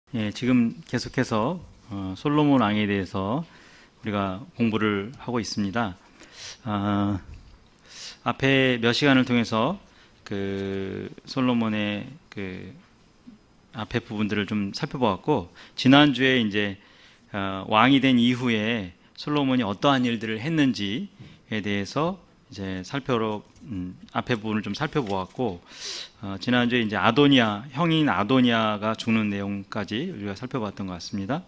예, 지금 계속해서 솔로몬 왕에 대해서 우리가 공부를 하고 있습니다. 앞에 몇 시간을 통해서 그 솔로몬의 그 앞에 부분들을 좀 살펴보았고, 지난주에 이제 왕이 된 이후에 솔로몬이 어떠한 일들을 했는지에 대해서 이제 앞에 부분을 좀 살펴보았고, 지난주에 이제 형인 아도니아가 죽는 내용까지 우리가 살펴봤던 것 같습니다.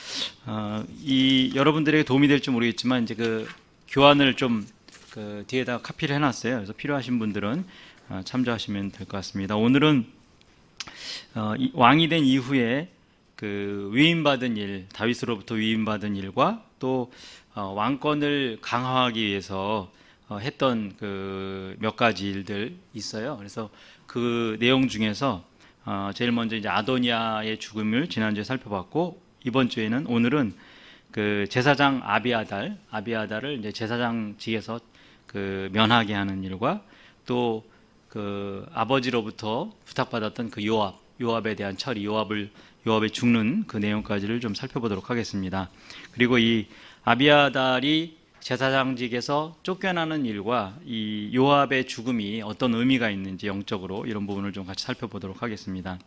여러분들에게 도움이 될지 모르겠지만, 이제 그 교환을 좀 그 뒤에다가 카피를 해놨어요. 그래서 필요하신 분들은 참조하시면 될 것 같습니다. 오늘은 왕이 된 이후에 그 위임받은 일, 다윗으로부터 위임받은 일과 또 왕권을 강화하기 위해서 했던 그 몇 가지 일들 있어요. 그래서 그 내용 중에서 제일 먼저 이제 아도니아의 죽음을 지난주에 살펴봤고, 오늘은 그 제사장 아비아달을 이제 제사장직에서 그 면하게 하는 일과 또 그 아버지로부터 부탁받았던 그 요압에 대한 처리, 요압의 죽는 그 내용까지를 좀 살펴보도록 하겠습니다. 그리고 이 아비아달이 제사장직에서 쫓겨나는 일과 이 요압의 죽음이 어떤 의미가 있는지 영적으로 이런 부분을 좀 같이 살펴보도록 하겠습니다.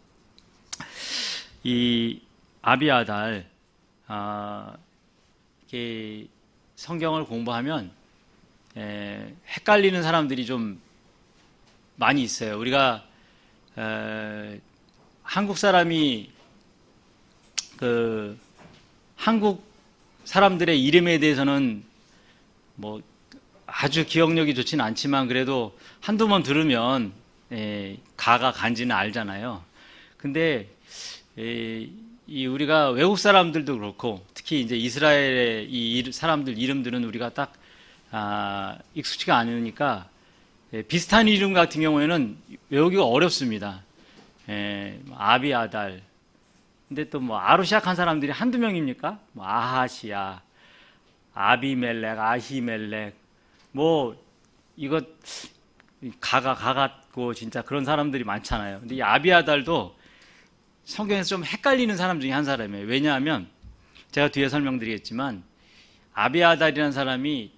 이 아비아달, 이렇게 성경을 공부하면 헷갈리는 사람들이 좀 많이 있어요. 우리가 한국 사람이 그 한국 사람들의 이름에 대해서는 뭐 아주 기억력이 좋지는 않지만 그래도 한두 번 들으면 가가 간지는 알잖아요. 근데 우리가 외국 사람들도 그렇고 특히 이제 이스라엘의 이 사람들 이름들은 우리가 딱 익숙치가 않으니까 비슷한 이름 같은 경우에는 외우기가 어렵습니다. 아비아달. 근데 또 뭐 아로 시작한 사람들이 한두 명입니까? 뭐 아하시야, 아비멜렉, 아히멜렉, 뭐 이거 가가 같고 진짜 그런 사람들이 많잖아요. 근데 이 아비아달도 성경에서 좀 헷갈리는 사람 중에 한 사람이에요. 왜냐하면 제가 뒤에 설명드리겠지만 아비아달이라는 사람이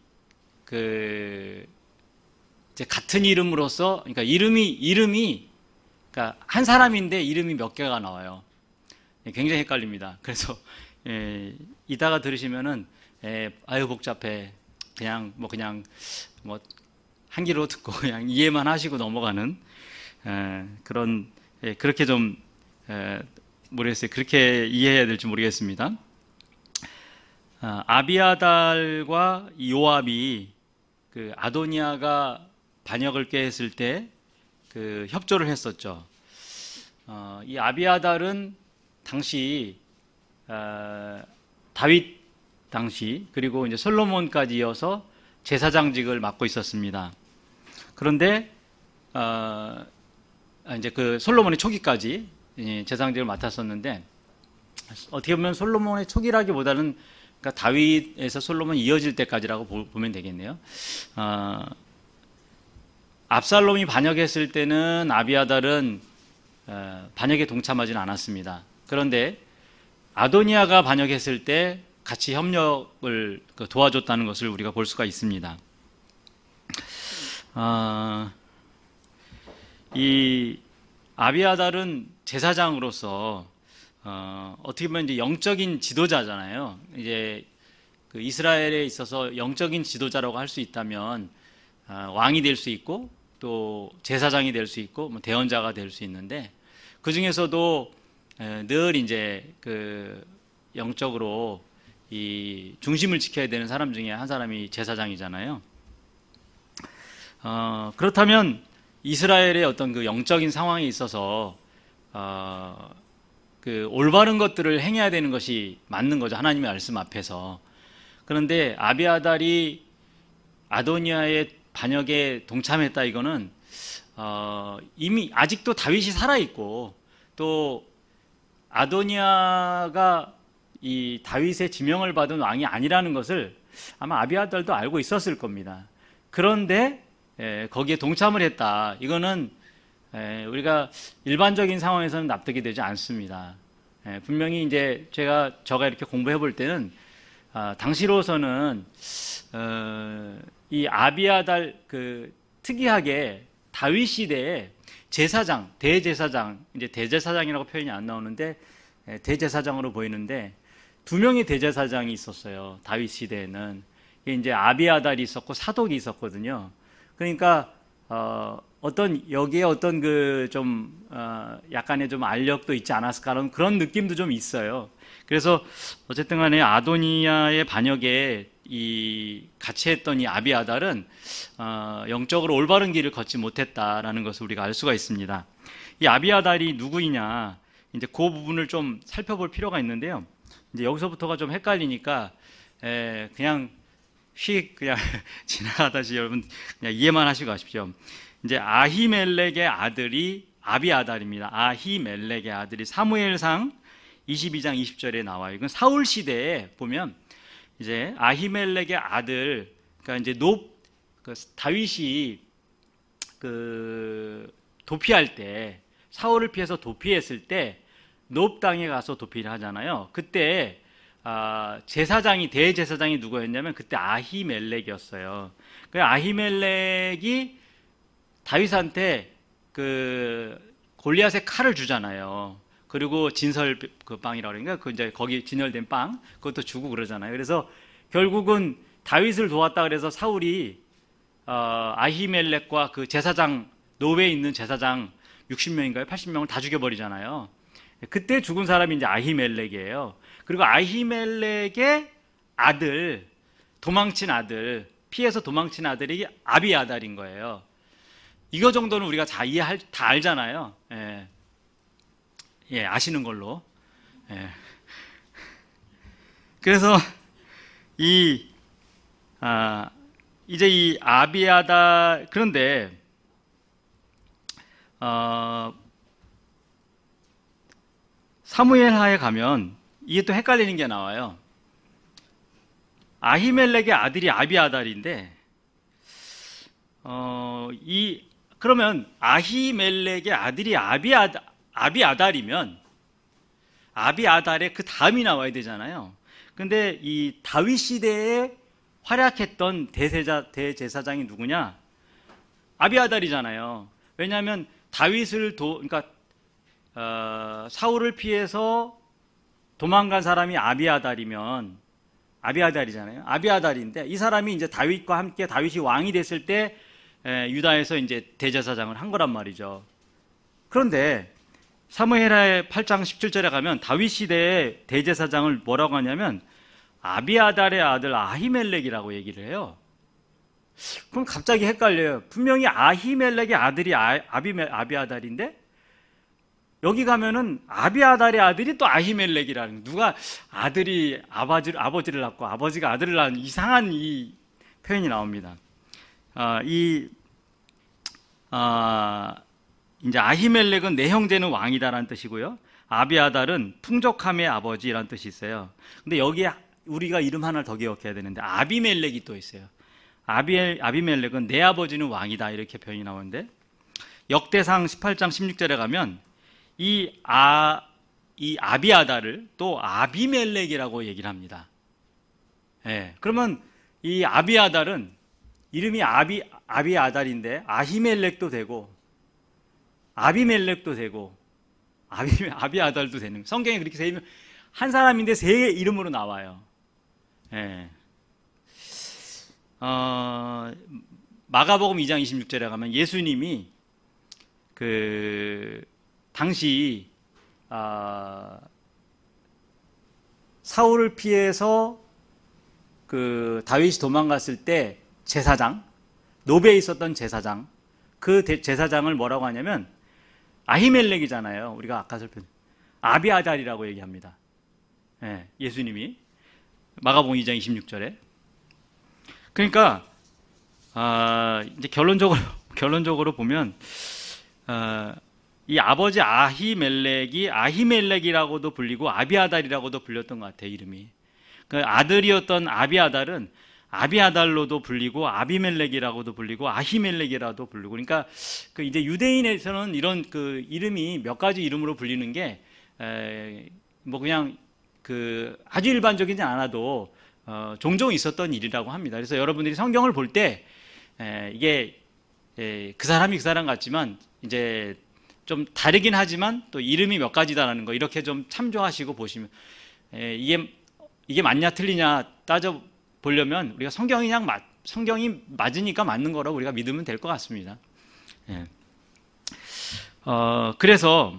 이제 같은 이름으로서, 그러니까 이름이 그러니까 한 사람인데 이름이 몇 개가 나와요. 굉장히 헷갈립니다. 그래서 이따가 들으시면은 아유 복잡해, 그냥 한 귀로 듣고 그냥 이해만 하시고 넘어가는 그런 그렇게 좀 모르겠어요. 그렇게 이해해야 될지 모르겠습니다. 아비아달과 요압이 그 아도니아가 반역을 꾀했을 때 그 협조를 했었죠. 이 아비아달은 당시 다윗 당시 그리고 이제 솔로몬까지 이어서 제사장직을 맡고 있었습니다. 그런데 이제 그 솔로몬의 초기까지 제사장직을 맡았었는데, 어떻게 보면 솔로몬의 초기라기보다는 그러니까 다윗에서 솔로몬이 이어질 때까지라고 보면 되겠네요. 압살롬이 반역했을 때는 아비아달은 반역에 동참하지는 않았습니다. 그런데 아도니아가 반역했을 때 같이 협력을 도와줬다는 것을 우리가 볼 수가 있습니다. 이 아비아달은 제사장으로서 어떻게 보면 이제 영적인 지도자잖아요. 이제 그 이스라엘에 있어서 영적인 지도자라고 할 수 있다면 왕이 될 수 있고 또 제사장이 될 수 있고 뭐 대언자가 될 수 있는데, 그 중에서도 늘 이제 그 영적으로 이 중심을 지켜야 되는 사람 중에 한 사람이 제사장이잖아요. 그렇다면 이스라엘의 어떤 그 영적인 상황에 있어서 그 올바른 것들을 행해야 되는 것이 맞는 거죠. 하나님의 말씀 앞에서. 그런데 아비아달이 아도니아의 반역에 동참했다, 이거는 이미 아직도 다윗이 살아있고 또 아도니아가 이 다윗의 지명을 받은 왕이 아니라는 것을 아마 아비아달도 알고 있었을 겁니다. 그런데 거기에 동참을 했다, 이거는 우리가 일반적인 상황에서는 납득이 되지 않습니다. 분명히 이제 저가 이렇게 공부해 볼 때는 당시로서는 이 아비아달 특이하게 다윗 시대에 제사장, 대제사장, 이제 대제사장이라고 표현이 안 나오는데 대제사장으로 보이는데 두 명의 대제사장이 있었어요. 다윗 시대에는 이제 아비아달이 있었고 사독이 있었거든요. 그러니까 여기에 어떤 약간의 좀 알력도 있지 않았을까 그런 느낌도 좀 있어요. 그래서 어쨌든 간에 아도니아의 반역에 같이 했던 이 아비아달은 영적으로 올바른 길을 걷지 못했다라는 것을 우리가 알 수가 있습니다. 이 아비아달이 누구이냐, 이제 그 부분을 좀 살펴볼 필요가 있는데요. 이제 여기서부터가 좀 헷갈리니까 그냥 지나가다시 여러분 그냥 이해만 하시고 가십시오. 이제 아히멜렉의 아들이 아비아달입니다. 아히멜렉의 아들이 사무엘상 22장 20절에 나와요. 이건 사울 시대에 보면 이제 아히멜렉의 아들, 그러니까 이제 다윗이 도피할 때, 사울을 피해서 도피했을 때 놉 땅에 가서 도피를 하잖아요. 그때 대제사장이 누구였냐면 그때 아히멜렉이었어요. 그 아히멜렉이 다윗한테 골리앗의 칼을 주잖아요. 그리고 진설 빵이라고 그러니까 이제 거기 진열된 빵 그것도 주고 그러잖아요. 그래서 결국은 다윗을 도왔다 그래서 사울이 아히멜렉과 그 제사장 노베에 있는 제사장 60명인가요? 80명을 다 죽여버리잖아요. 그때 죽은 사람이 이제 아히멜렉이에요. 그리고 아히멜렉의 아들, 피해서 도망친 아들이 아비아달인 거예요. 이거 정도는 우리가 다 알잖아요. 아시는 걸로. 그래서 이제 이 아비아달, 그런데 사무엘하에 가면 이게 또 헷갈리는 게 나와요. 아히멜렉의 아들이 아비아달인데 그러면 아히멜렉의 아들이 아비아달이면 아비아달의 그 다음이 나와야 되잖아요. 근데 이 다윗 시대에 활약했던 대제사장이 누구냐? 아비아달이잖아요. 왜냐하면 그러니까 사울을 피해서 도망간 사람이 아비아달이잖아요. 아비아달인데 이 사람이 이제 다윗과 함께 다윗이 왕이 됐을 때 유다에서 이제 대제사장을 한 거란 말이죠. 그런데 사무엘하 8장 17절에 가면 다윗 시대의 대제사장을 뭐라고 하냐면 아비아달의 아들 아히멜렉이라고 얘기를 해요. 그럼 갑자기 헷갈려요. 분명히 아히멜렉의 아들이 아비아달인데 여기 가면은 아비아달의 아들이 또 아히멜렉이라는, 누가 아들이 아버지를 낳고 아버지가 아들을 낳은 이상한 이 표현이 나옵니다. 이제 아히멜렉은 내 형제는 왕이다라는 뜻이고요. 아비아달은 풍족함의 아버지라는 뜻이 있어요. 근데 여기에 우리가 이름 하나를 더 기억해야 되는데 아비멜렉이 또 있어요. 아비멜렉은 내 아버지는 왕이다 이렇게 표현이 나오는데 역대상 18장 16절에 가면 이 아비아달을 또 아비멜렉이라고 얘기를 합니다. 그러면 이 아비아달은 이름이 아비아달인데 아히멜렉도 되고 아비멜렉도 되고 아비아달도 되는, 성경에 그렇게 세 이름, 한 사람인데 세 개의 이름으로 나와요. 마가복음 2장 26절에 가면 예수님이 당시 사울을 피해서 다윗이 도망갔을 때 제사장, 노베에 있었던 제사장, 그 제사장을 뭐라고 하냐면 아히멜렉이잖아요. 우리가 아까 살펴본 아비아달이라고 얘기합니다. 예수님이 마가복음 2장 26절에. 그러니까 이제 결론적으로 보면 이 아버지 아히멜렉이라고도 불리고 아비아달이라고도 불렸던 것 같아요. 이름이. 그 아들이었던 아비아달은 아비아달로도 불리고 아비멜렉이라고도 불리고 아히멜렉이라도 불리고, 그러니까 이제 유대인에서는 이런 이름이 몇 가지 이름으로 불리는 게 뭐 그냥 그 아주 일반적이지 않아도 종종 있었던 일이라고 합니다. 그래서 여러분들이 성경을 볼 때 이게 그 사람이 그 사람 같지만 이제 좀 다르긴 하지만 또 이름이 몇 가지다라는 거 이렇게 좀 참조하시고 보시면 이게 맞냐 틀리냐 따져 보려면 우리가 성경이 맞으니까 맞는 거라고 우리가 믿으면 될 것 같습니다. 그래서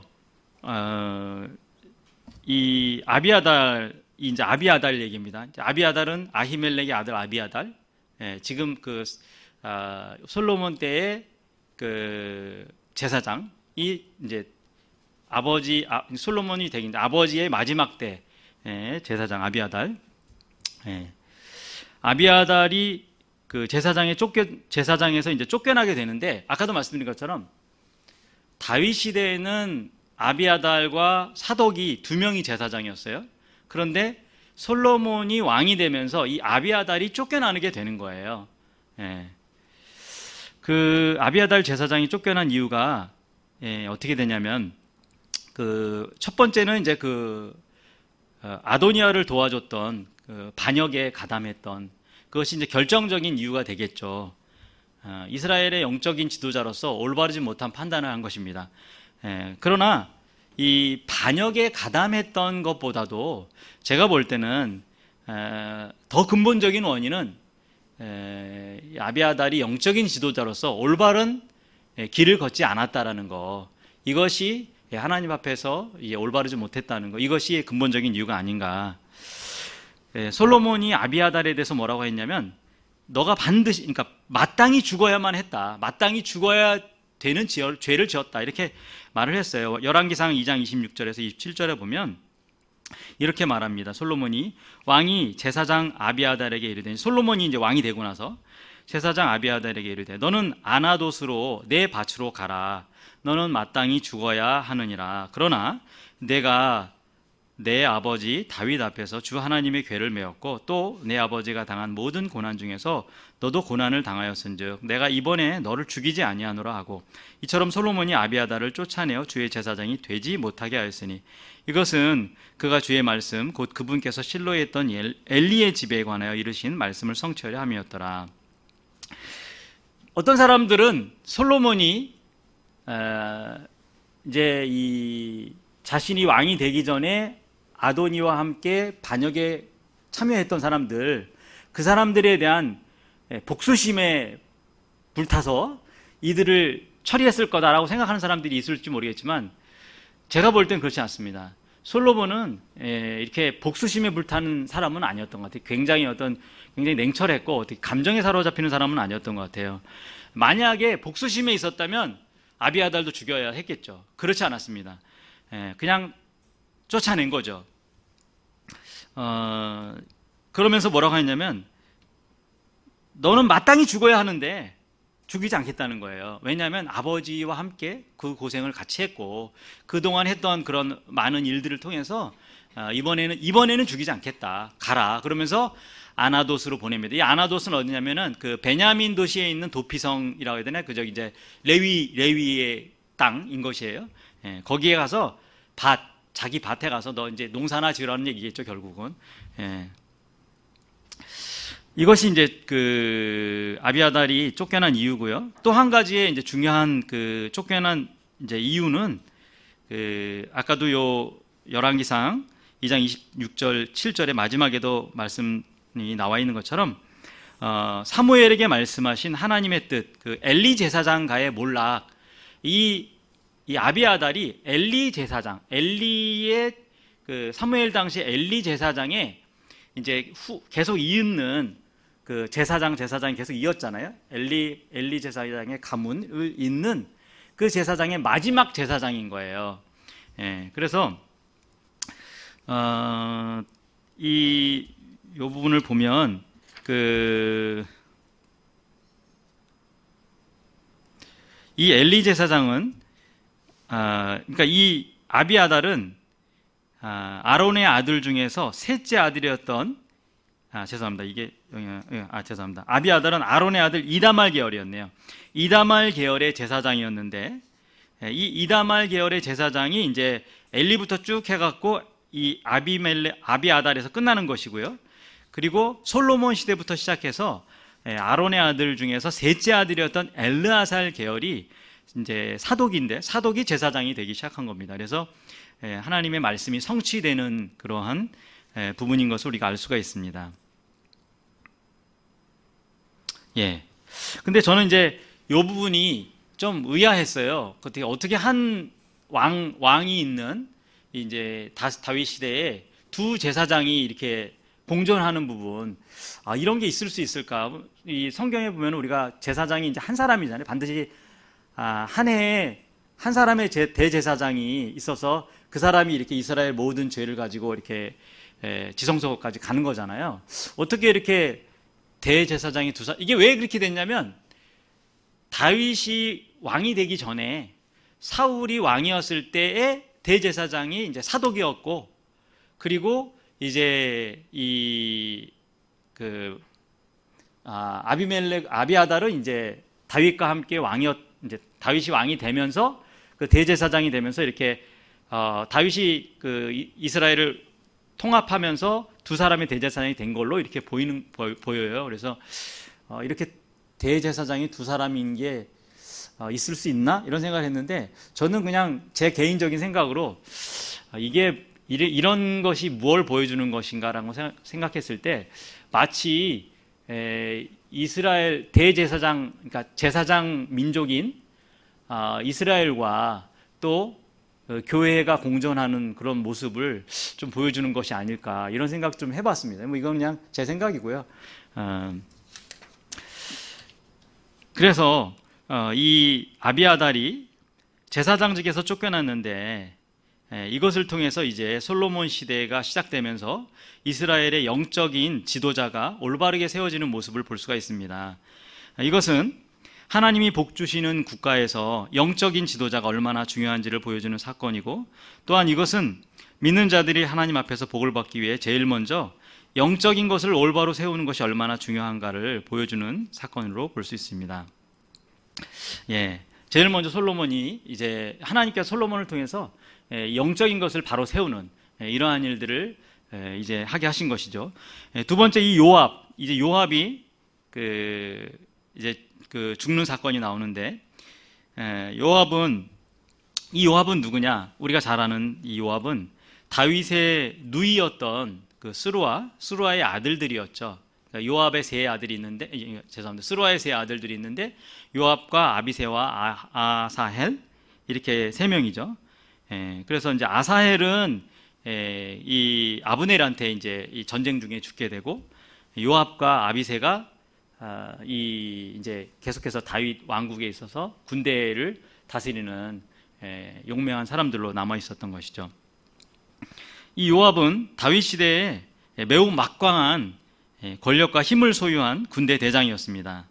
이 이제 아비아달 얘기입니다. 아비아달은 아히멜렉의 아들 아비아달. 지금 그 솔로몬 때의 그 제사장이 이제 솔로몬이 되긴 아버지의 마지막 때 제사장 아비아달. 아비아달이 그 제사장에서 이제 쫓겨나게 되는데 아까도 말씀드린 것처럼 다윗 시대에는 아비아달과 사독이 두 명이 제사장이었어요. 그런데 솔로몬이 왕이 되면서 이 아비아달이 쫓겨나게 되는 거예요. 그 아비아달 제사장이 쫓겨난 이유가 어떻게 되냐면 그 첫 번째는 이제 그 아도니아를 도와줬던 그 반역에 가담했던 그것이 이제 결정적인 이유가 되겠죠. 이스라엘의 영적인 지도자로서 올바르지 못한 판단을 한 것입니다. 그러나 이 반역에 가담했던 것보다도 제가 볼 때는 더 근본적인 원인은 아비아달이 영적인 지도자로서 올바른 길을 걷지 않았다라는 거, 이것이 하나님 앞에서 올바르지 못했다는 거, 이것이 근본적인 이유가 아닌가. 솔로몬이 아비아달에 대해서 뭐라고 했냐면 너가 반드시, 그러니까 마땅히 죽어야만 했다, 마땅히 죽어야 되는 죄를 지었다, 이렇게 말을 했어요. 열왕기상 2장 26절에서 27절에 보면 이렇게 말합니다. 솔로몬이 왕이 제사장 아비아달에게 이르되, 솔로몬이 이제 왕이 되고 나서 제사장 아비아달에게 이르되 너는 아나돗으로 내 밭으로 가라. 너는 마땅히 죽어야 하느니라. 그러나 내가 내 아버지 다윗 앞에서 주 하나님의 궤를 메었고 또 내 아버지가 당한 모든 고난 중에서 너도 고난을 당하였은즉 내가 이번에 너를 죽이지 아니하노라 하고, 이처럼 솔로몬이 아비아달을 쫓아내어 주의 제사장이 되지 못하게 하였으니 이것은 그가 주의 말씀 곧 그분께서 실로에 있던 엘리의 집에 관하여 이르신 말씀을 성취하려 함이었더라. 어떤 사람들은 솔로몬이 이제 이 자신이 왕이 되기 전에 아도니와 함께 반역에 참여했던 사람들, 그 사람들에 대한 복수심에 불타서 이들을 처리했을 거다라고 생각하는 사람들이 있을지 모르겠지만 제가 볼 땐 그렇지 않습니다. 솔로몬은 이렇게 복수심에 불타는 사람은 아니었던 것 같아요. 굉장히 냉철했고 어떻게 감정에 사로잡히는 사람은 아니었던 것 같아요. 만약에 복수심에 있었다면 아비아달도 죽여야 했겠죠. 그렇지 않았습니다. 그냥 쫓아낸 거죠. 그러면서 뭐라고 했냐면 너는 마땅히 죽어야 하는데 죽이지 않겠다는 거예요. 왜냐하면 아버지와 함께 그 고생을 같이 했고 그동안 했던 그런 많은 일들을 통해서 이번에는 죽이지 않겠다, 가라. 그러면서 아나돗으로 보냅니다. 이 아나돗은 어디냐면은 그 베냐민 도시에 있는 도피성이라고 해야 되나? 그저 이제 레위의 땅인 것이에요. 거기에 가서 자기 밭에 가서 너 이제 농사나 지으라는 얘기겠죠, 결국은. 이것이 이제 그 아비아달이 쫓겨난 이유고요. 또 한 가지의 이제 중요한 그 쫓겨난 이제 이유는 그 아까도 요 열왕기상 2장 26절 7절의 마지막에도 말씀이 나와 있는 것처럼 사무엘에게 말씀하신 하나님의 뜻, 그 엘리 제사장가의 몰락, 이 아비아달이 엘리 제사장, 엘리의 그 사무엘 당시 엘리 제사장의 이제 계속 이은 그 제사장이 계속 이었잖아요. 엘리 제사장의 가문을 잇는 그 제사장의 마지막 제사장인 거예요. 그래서 이 부분을 보면 이 엘리 제사장은 그러니까 이 아비아달은 아론의 아들 중에서 셋째 아들이었던 아비아달은 아론의 아들 이다말 계열이었네요. 이다말 계열의 제사장이었는데 이 이다말 계열의 제사장이 이제 엘리부터 쭉 해갖고 이 아비아달에서 끝나는 것이고요. 그리고 솔로몬 시대부터 시작해서 아론의 아들 중에서 셋째 아들이었던 엘르아살 계열이 이제 사독인데 사독이 제사장이 되기 시작한 겁니다. 그래서 하나님의 말씀이 성취되는 그러한 부분인 것을 우리가 알 수가 있습니다. 근데 저는 이제 이 부분이 좀 의아했어요. 어떻게 한 왕이 있는 이제 다윗 시대에 두 제사장이 이렇게 공존하는 부분, 이런 게 있을 수 있을까? 이 성경에 보면 우리가 제사장이 이제 한 사람이잖아요. 반드시 한 해에 한 사람의 대제사장이 있어서 그 사람이 이렇게 이스라엘 모든 죄를 가지고 이렇게 지성소까지 가는 거잖아요. 어떻게 이렇게 대제사장이 이게 왜 그렇게 됐냐면 다윗이 왕이 되기 전에 사울이 왕이었을 때의 대제사장이 이제 사독이었고, 그리고 이제 아비아달은 이제 다윗과 함께 이제 다윗이 왕이 되면서 그 대제사장이 되면서 이렇게 다윗이 그 이스라엘을 통합하면서 두 사람의 대제사장이 된 걸로 이렇게 보여요. 그래서 이렇게 대제사장이 두 사람인 게 있을 수 있나? 이런 생각을 했는데, 저는 그냥 제 개인적인 생각으로 이게 이런 것이 무엇을 보여주는 것인가라고 생각했을 때, 마치 이스라엘 대제사장, 그러니까 제사장 민족인 이스라엘과 또 교회가 공존하는 그런 모습을 좀 보여주는 것이 아닐까, 이런 생각 좀 해봤습니다. 이건 그냥 제 생각이고요. 그래서 이 아비아달이 제사장직에서 쫓겨났는데, 이것을 통해서 이제 솔로몬 시대가 시작되면서 이스라엘의 영적인 지도자가 올바르게 세워지는 모습을 볼 수가 있습니다. 이것은 하나님이 복 주시는 국가에서 영적인 지도자가 얼마나 중요한지를 보여주는 사건이고, 또한 이것은 믿는 자들이 하나님 앞에서 복을 받기 위해 제일 먼저 영적인 것을 올바로 세우는 것이 얼마나 중요한가를 보여주는 사건으로 볼 수 있습니다. 제일 먼저 솔로몬이 이제 하나님께서 솔로몬을 통해서 영적인 것을 바로 세우는 이러한 일들을 이제 하게 하신 것이죠. 두 번째, 이 요압이 이제 죽는 사건이 나오는데, 요압은 누구냐? 우리가 잘 아는 이 요압은 다윗의 누이였던 그 스루아의 아들들이었죠. 요압의 세 아들이 있는데, 스루아의 세 아들들이 있는데, 요압과 아비새와 아사헬, 이렇게 세 명이죠. 그래서 이제 아사헬은 이 아브넬한테 이제 이 전쟁 중에 죽게 되고, 요압과 아비새가 이제 계속해서 다윗 왕국에 있어서 군대를 다스리는 용맹한 사람들로 남아 있었던 것이죠. 이 요압은 다윗 시대에 매우 막강한 권력과 힘을 소유한 군대 대장이었습니다.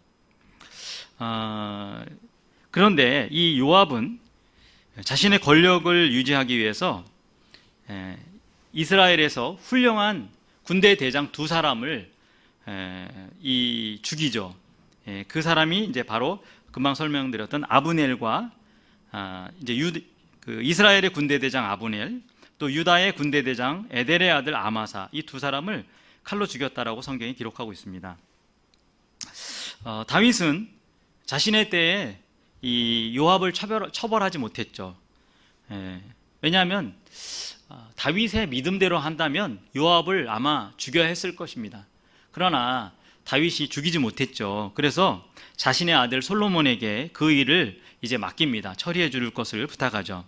그런데 이 요압은 자신의 권력을 유지하기 위해서 이스라엘에서 훌륭한 군대 대장 두 사람을 죽이죠. 그 사람이 이제 바로 금방 설명드렸던 아브넬과 이제 이스라엘의 군대 대장 아브넬, 또 유다의 군대 대장 에델의 아들 아마사, 이 두 사람을 칼로 죽였다라고 성경이 기록하고 있습니다. 다윗은 자신의 때에 이 요압을 처벌하지 못했죠. 왜냐하면 다윗의 믿음대로 한다면 요압을 아마 죽여야 했을 것입니다. 그러나 다윗이 죽이지 못했죠. 그래서 자신의 아들 솔로몬에게 그 일을 이제 맡깁니다. 처리해 줄 것을 부탁하죠.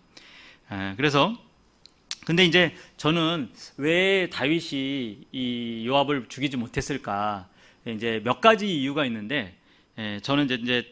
근데 이제 저는 왜 다윗이 이 요압을 죽이지 못했을까? 이제 몇 가지 이유가 있는데, 저는 이제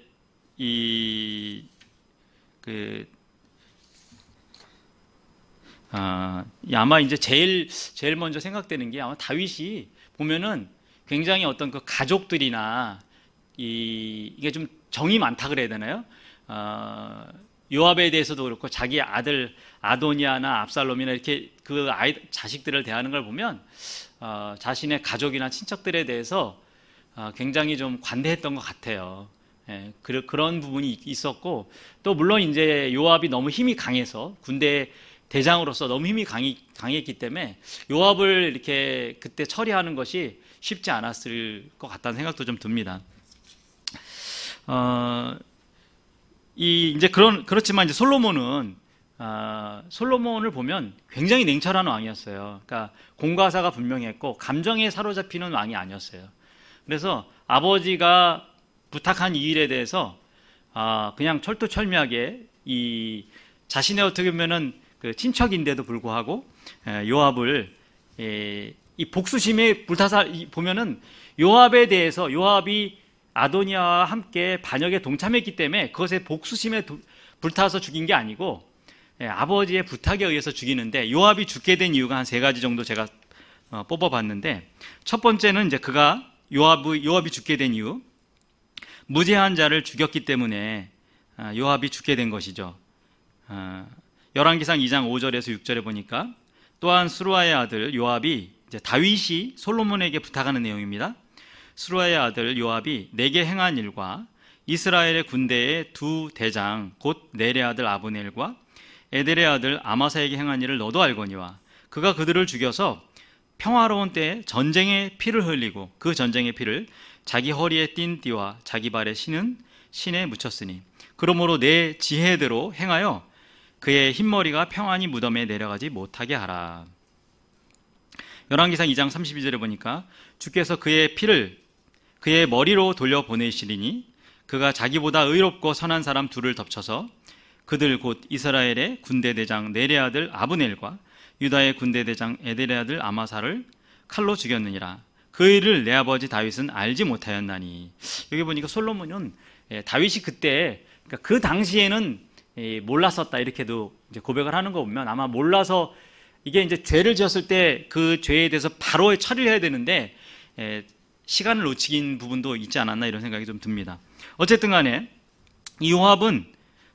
아마 이제 제일 먼저 생각되는 게, 아마 다윗이 보면은 굉장히 어떤 그 가족들이나 이게 좀 정이 많다 그래야 되나요? 요압에 대해서도 그렇고 자기 아들 아도니아나 압살롬이나 이렇게 그 자식들을 대하는 걸 보면 자신의 가족이나 친척들에 대해서 굉장히 좀 관대했던 것 같아요. 그런 부분이 있었고, 또 물론 이제 요압이 너무 힘이 강해서 군대에 대장으로서 너무 힘이 강했기 때문에 요압을 이렇게 그때 처리하는 것이 쉽지 않았을 것 같다는 생각도 좀 듭니다. 그렇지만 이제 솔로몬을 보면 굉장히 냉철한 왕이었어요. 그러니까 공과사가 분명했고 감정에 사로잡히는 왕이 아니었어요. 그래서 아버지가 부탁한 이 일에 대해서 그냥 철두철미하게 이 자신의 어떻게 보면은 그 친척인데도 불구하고 요압을 이 복수심에 불타서 보면은 요압에 대해서 요압이 아도니아와 함께 반역에 동참했기 때문에 그것에 복수심에 불타서 죽인 게 아니고 아버지의 부탁에 의해서 죽이는데 요압이 죽게 된 이유가 한 3가지 정도 제가 뽑아봤는데 첫 번째는 이제 요압이 죽게 된 이유 무죄한 자를 죽였기 때문에 요압이 죽게 된 것이죠. 열왕기상 2장 5절에서 6절에 보니까 또한 스루아의 아들 요압이 이제 다윗이 솔로몬에게 부탁하는 내용입니다. 스루아의 아들 요압이 내게 행한 일과 이스라엘의 군대의 2 대장 곧 넬의 아들 아브넬과 에델의 아들 아마사에게 행한 일을 너도 알거니와 그가 그들을 죽여서 평화로운 때에 전쟁의 피를 흘리고 그 전쟁의 피를 자기 허리에 띤 띠와 자기 발에 신은 신에 묻혔으니 그러므로 내 지혜대로 행하여 그의 흰머리가 평안히 무덤에 내려가지 못하게 하라. 열왕기상 2장 32절에 보니까 주께서 그의 피를 그의 머리로 돌려보내시리니 그가 자기보다 의롭고 선한 사람 2를 덮쳐서 그들 곧 이스라엘의 군대대장 넬의 아들 아브넬과 유다의 군대대장 에델의 아들 아마사를 칼로 죽였느니라. 그 일을 내 아버지 다윗은 알지 못하였나니. 여기 보니까 솔로몬은 다윗이 그때 그러니까 그 당시에는 몰랐었다 이렇게도 이제 고백을 하는 거 보면 아마 몰라서 이게 이제 죄를 지었을 때 그 죄에 대해서 바로 처리를 해야 되는데 시간을 놓치긴 부분도 있지 않았나 이런 생각이 좀 듭니다. 어쨌든 간에 이 요압은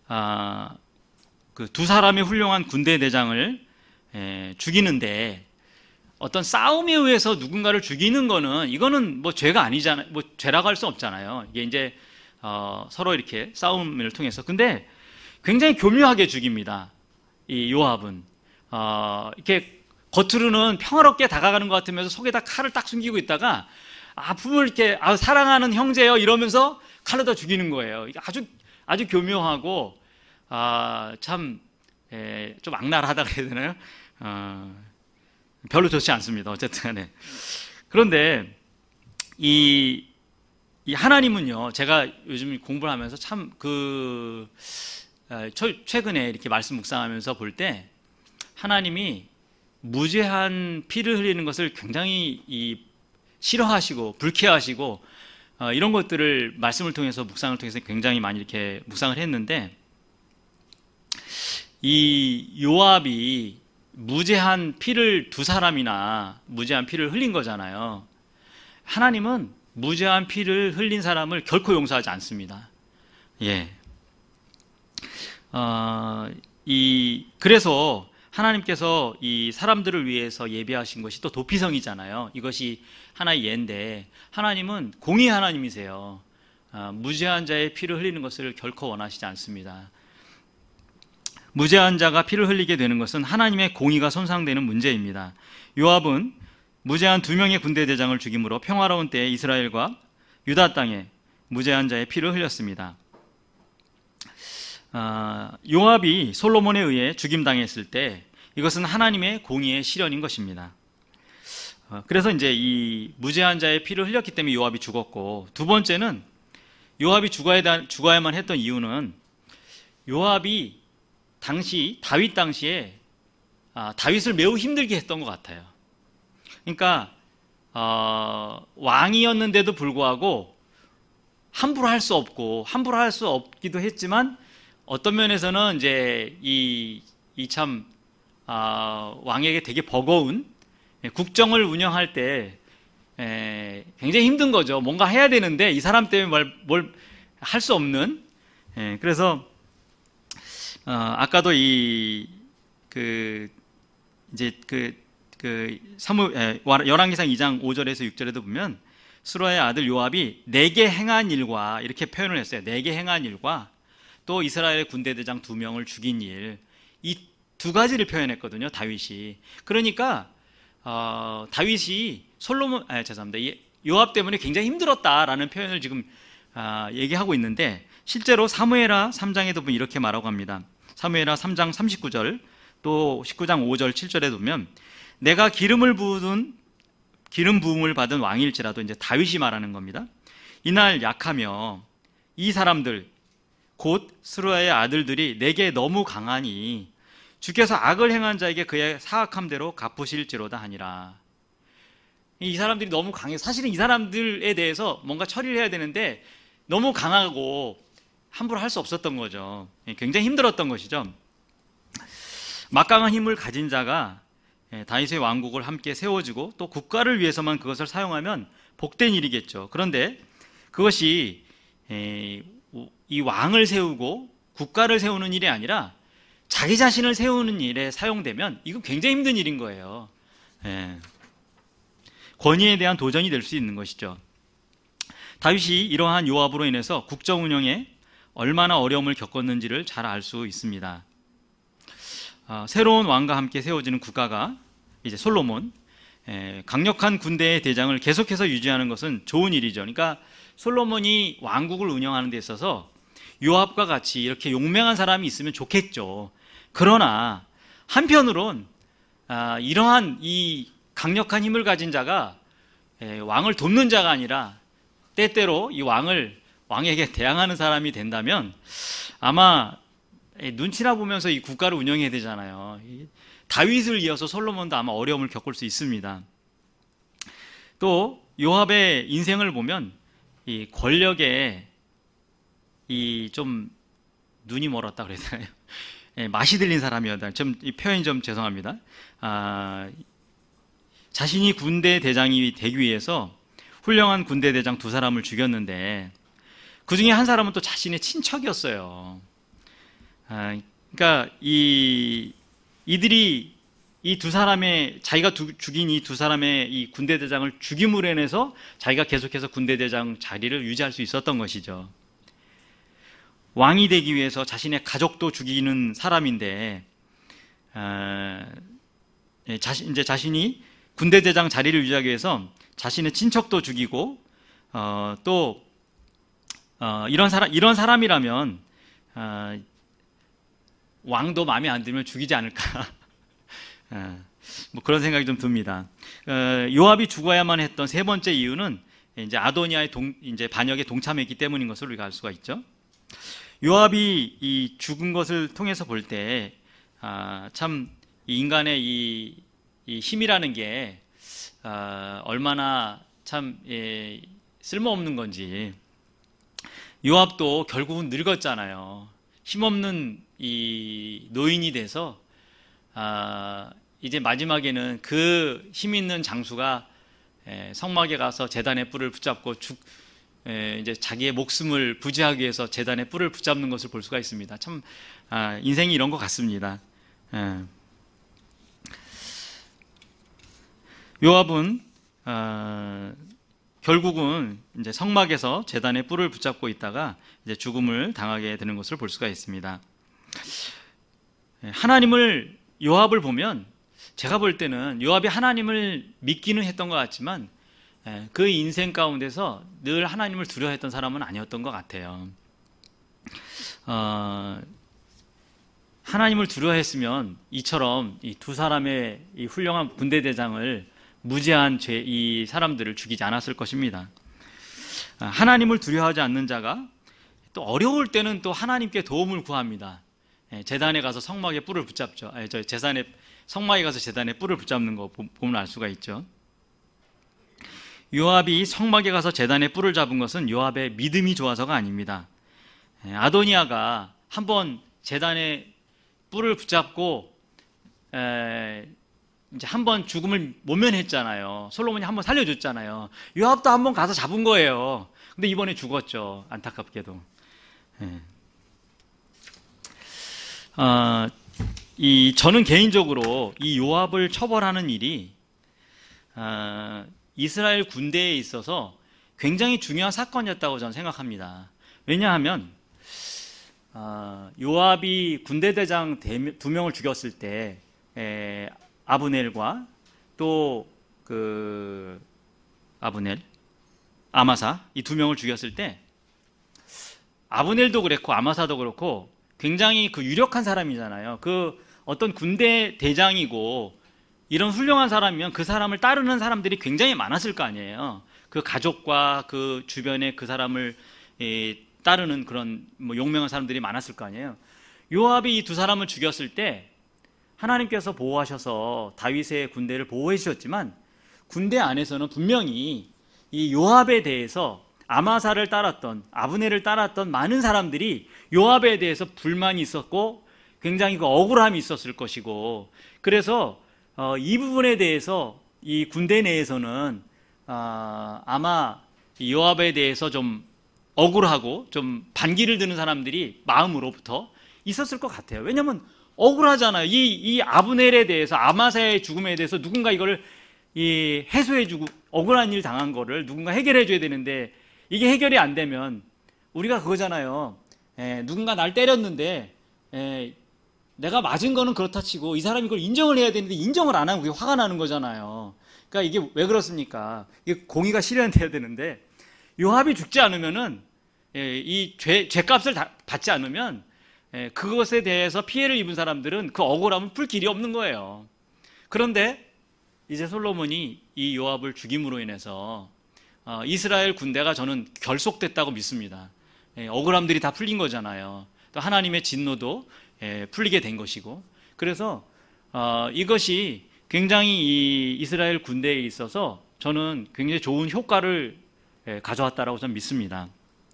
그 2 사람의 훌륭한 군대 대장을 죽이는데 어떤 싸움에 의해서 누군가를 죽이는 거는 이거는 뭐 죄가 아니잖아요. 뭐 죄라고 할 수 없잖아요. 이게 이제 서로 이렇게 싸움을 통해서 근데 굉장히 교묘하게 죽입니다. 이 요압은 이렇게 겉으로는 평화롭게 다가가는 것 같으면서 속에다 칼을 딱 숨기고 있다가 부모를 이렇게 사랑하는 형제요 이러면서 칼로 다 죽이는 거예요. 이게 아주 교묘하고 참 좀 악랄하다고 해야 되나요? 별로 좋지 않습니다. 어쨌든 간에. 그런데 이 하나님은요, 제가 요즘 공부를 하면서 참 최근에 이렇게 말씀 묵상하면서 볼 때 하나님이 무죄한 피를 흘리는 것을 굉장히 싫어하시고 불쾌하시고 이런 것들을 말씀을 통해서 묵상을 통해서 굉장히 많이 이렇게 묵상을 했는데 이 요압이 무죄한 피를 2 사람이나 무죄한 피를 흘린 거잖아요. 하나님은 무죄한 피를 흘린 사람을 결코 용서하지 않습니다. 그래서 하나님께서 이 사람들을 위해서 예비하신 것이 또 도피성이잖아요. 이것이 하나의 예인데 하나님은 공의 하나님이세요. 무죄한 자의 피를 흘리는 것을 결코 원하시지 않습니다. 무죄한 자가 피를 흘리게 되는 것은 하나님의 공의가 손상되는 문제입니다. 요압은 무죄한 2명의 군대 대장을 죽임으로 평화로운 때에 이스라엘과 유다 땅에 무죄한 자의 피를 흘렸습니다. 요압이 솔로몬에 의해 죽임당했을 때 이것은 하나님의 공의의 실현인 것입니다. 그래서 이제 이 무죄한 자의 피를 흘렸기 때문에 요압이 죽었고, 2번째는 요압이 죽어야만 했던 이유는 요압이 다윗 당시에 다윗을 매우 힘들게 했던 것 같아요. 그러니까 왕이었는데도 불구하고 함부로 할 수 없기도 했지만 어떤 면에서는 이제 왕에게 되게 버거운 국정을 운영할 때 굉장히 힘든 거죠. 뭔가 해야 되는데 이 사람 때문에 뭘 할 수 없는. 그래서 아까도 열왕기상 2장 5절에서 6절에도 보면 스루아의 아들 요압이 내게 행한 일과 이렇게 표현을 했어요. 내게 행한 일과 또 이스라엘의 군대대장 2명을 죽인 일, 이 두 가지를 표현했거든요, 다윗이. 그러니까 다윗이 요압 때문에 굉장히 힘들었다라는 표현을 지금 얘기하고 있는데, 실제로 사무엘하 3장에도 보면 이렇게 말하고 합니다. 사무엘하 3장 39절 또 19장 5절 7절에 보면, 내가 기름 부음을 받은 왕일지라도, 이제 다윗이 말하는 겁니다. 이날 약하며 이 사람들 곧 스루야의 아들들이 내게 너무 강하니 주께서 악을 행한 자에게 그의 사악함대로 갚으실지로다 하니라. 이 사람들이 너무 강해. 사실은 이 사람들에 대해서 뭔가 처리를 해야 되는데 너무 강하고 함부로 할 수 없었던 거죠. 굉장히 힘들었던 것이죠. 막강한 힘을 가진 자가 다윗의 왕국을 함께 세워주고 또 국가를 위해서만 그것을 사용하면 복된 일이겠죠. 그런데 그것이 이 왕을 세우고 국가를 세우는 일이 아니라 자기 자신을 세우는 일에 사용되면 이건 굉장히 힘든 일인 거예요. 권위에 대한 도전이 될 수 있는 것이죠. 다윗이 이러한 요압으로 인해서 국정 운영에 얼마나 어려움을 겪었는지를 잘 알 수 있습니다. 새로운 왕과 함께 세워지는 국가가 이제 솔로몬, 강력한 군대의 대장을 계속해서 유지하는 것은 좋은 일이죠. 그러니까 솔로몬이 왕국을 운영하는 데 있어서 요압과 같이 이렇게 용맹한 사람이 있으면 좋겠죠. 그러나 한편으론 이러한 이 강력한 힘을 가진 자가 왕을 돕는 자가 아니라 때때로 이 왕에게 대항하는 사람이 된다면 아마 눈치나 보면서 이 국가를 운영해야 되잖아요. 다윗을 이어서 솔로몬도 아마 어려움을 겪을 수 있습니다. 또 요압의 인생을 보면 이 권력에 이 좀 눈이 멀었다 그래야 되나요? 맛이 들린 사람이었다. 이 표현이 좀 죄송합니다. 자신이 군대 대장이 되기 위해서 훌륭한 군대 대장 두 사람을 죽였는데 그 중에 한 사람은 또 자신의 친척이었어요. 그러니까 이들이 이 두 사람의, 자기가 죽인 이 두 사람의 이 군대 대장을 죽임으로 인해서 자기가 계속해서 군대 대장 자리를 유지할 수 있었던 것이죠. 왕이 되기 위해서 자신의 가족도 죽이는 사람인데 이제 자신이 군대 대장 자리를 유지하기 위해서 자신의 친척도 죽이고 또 이런 사람이라면 왕도 마음에 안 들면 죽이지 않을까. 뭐 그런 생각이 좀 듭니다. 요압이 죽어야만 했던 세 번째 이유는 이제 아도니아의 이제 반역에 동참했기 때문인 것을 우리가 알 수가 있죠. 요압이 이 죽은 것을 통해서 볼 때 참 인간의 이 힘이라는 게 얼마나 참 쓸모없는 건지. 요압도 결국은 늙었잖아요. 힘없는 이 노인이 돼서 이제 마지막에는 그 힘 있는 장수가 성막에 가서 제단의 뿔을 붙잡고 이제 자기의 목숨을 부지하기 위해서 제단의 뿔을 붙잡는 것을 볼 수가 있습니다. 참 인생이 이런 것 같습니다. 요압은 결국은 이제 성막에서 제단의 뿔을 붙잡고 있다가 이제 죽음을 당하게 되는 것을 볼 수가 있습니다. 하나님을 요압을 보면 제가 볼 때는 요압이 하나님을 믿기는 했던 것 같지만 그 인생 가운데서 늘 하나님을 두려워했던 사람은 아니었던 것 같아요. 하나님을 두려워했으면 이처럼 이 두 사람의 이 훌륭한 군대 대장을 무죄한 이 사람들을 죽이지 않았을 것입니다. 하나님을 두려워하지 않는 자가 또 어려울 때는 또 하나님께 도움을 구합니다. 제단에 가서 성막에 뿔을 붙잡죠. 성막에 가서 제단에 뿔을 붙잡는 거 보면 알 수가 있죠. 요압이 성막에 가서 제단에 뿔을 잡은 것은 요압의 믿음이 좋아서가 아닙니다. 아도니아가 한번 제단에 뿔을 붙잡고 이제 한번 죽음을 모면했잖아요. 솔로몬이 한번 살려줬잖아요. 요압도 한번 가서 잡은 거예요. 근데 이번에 죽었죠. 안타깝게도. 저는 개인적으로 이 요압을 처벌하는 일이 이스라엘 군대에 있어서 굉장히 중요한 사건이었다고 저는 생각합니다. 왜냐하면 요압이 군대 대장 2명을 죽였을 때 아브넬과 또 그 아브넬, 아마사 이 2명을 죽였을 때 아브넬도 그렇고 아마사도 그렇고 굉장히 그 유력한 사람이잖아요. 그 어떤 군대 대장이고 이런 훌륭한 사람이면 그 사람을 따르는 사람들이 굉장히 많았을 거 아니에요. 그 가족과 그 주변에 그 사람을 따르는 그런 뭐 용맹한 사람들이 많았을 거 아니에요. 요압이 이 2 사람을 죽였을 때 하나님께서 보호하셔서 다윗의 군대를 보호해 주셨지만 군대 안에서는 분명히 이 요압에 대해서 아마사를 따랐던 아브넬을 따랐던 많은 사람들이 요압에 대해서 불만이 있었고 굉장히 그 억울함이 있었을 것이고 그래서 이 부분에 대해서 이 군대 내에서는 아마 요압에 대해서 좀 억울하고 좀 반기를 드는 사람들이 마음으로부터 있었을 것 같아요. 왜냐하면 억울하잖아요. 이 아브넬에 대해서 아마사의 죽음에 대해서 누군가 이거를 해소해주고 억울한 일 당한 거를 누군가 해결해줘야 되는데 이게 해결이 안 되면 우리가 그거잖아요. 누군가 날 때렸는데 내가 맞은 거는 그렇다 치고 이 사람이 그걸 인정을 해야 되는데 인정을 안 하면 그게 화가 나는 거잖아요. 그러니까 이게 왜 그렇습니까? 이게 공의가 실현돼야 되는데 요압이 죽지 않으면은 이 죄값을 받지 않으면 그것에 대해서 피해를 입은 사람들은 그 억울함을 풀 길이 없는 거예요. 그런데 이제 솔로몬이 이 요압을 죽임으로 인해서 이스라엘 군대가 저는 결속됐다고 믿습니다. 억울함들이 다 풀린 거잖아요. 또 하나님의 진노도 풀리게 된 것이고 그래서 이것이 굉장히 이 이스라엘 군대에 있어서 저는 굉장히 좋은 효과를 가져왔다라고 저는 믿습니다.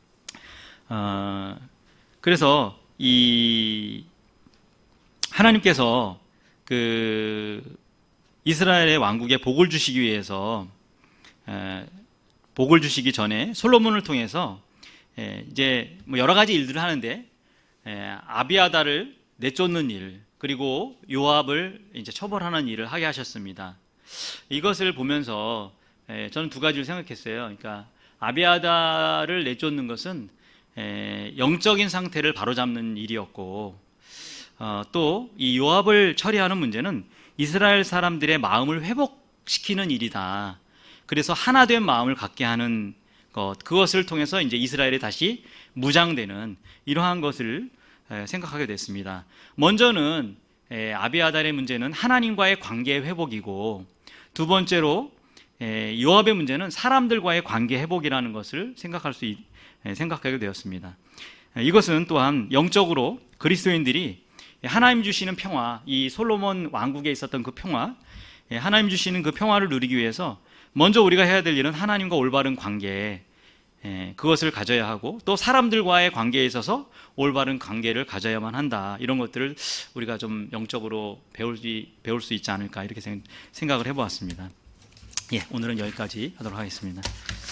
그래서 이 하나님께서 그 이스라엘의 왕국에 복을 주시기 위해서 복을 주시기 전에 솔로몬을 통해서 이제 뭐 여러 가지 일들을 하는데 아비아다를 내쫓는 일 그리고 요압을 이제 처벌하는 일을 하게 하셨습니다. 이것을 보면서 저는 2가지를 생각했어요. 그러니까 아비아다를 내쫓는 것은 영적인 상태를 바로잡는 일이었고 또 이 요압을 처리하는 문제는 이스라엘 사람들의 마음을 회복시키는 일이다. 그래서 하나된 마음을 갖게 하는 것 그것을 통해서 이제 이스라엘이 다시 무장되는 이러한 것을 생각하게 됐습니다. 먼저는 아비아달의 문제는 하나님과의 관계 회복이고 두 번째로 요압의 문제는 사람들과의 관계 회복이라는 것을 생각하게 되었습니다. 이것은 또한 영적으로 그리스도인들이 하나님 주시는 평화, 이 솔로몬 왕국에 있었던 그 평화, 하나님 주시는 그 평화를 누리기 위해서 먼저 우리가 해야 될 일은 하나님과 올바른 관계, 그것을 가져야 하고 또 사람들과의 관계에 있어서 올바른 관계를 가져야만 한다. 이런 것들을 우리가 좀 영적으로 배울 수 있지 않을까 이렇게 생각을 해보았습니다. 오늘은 여기까지 하도록 하겠습니다.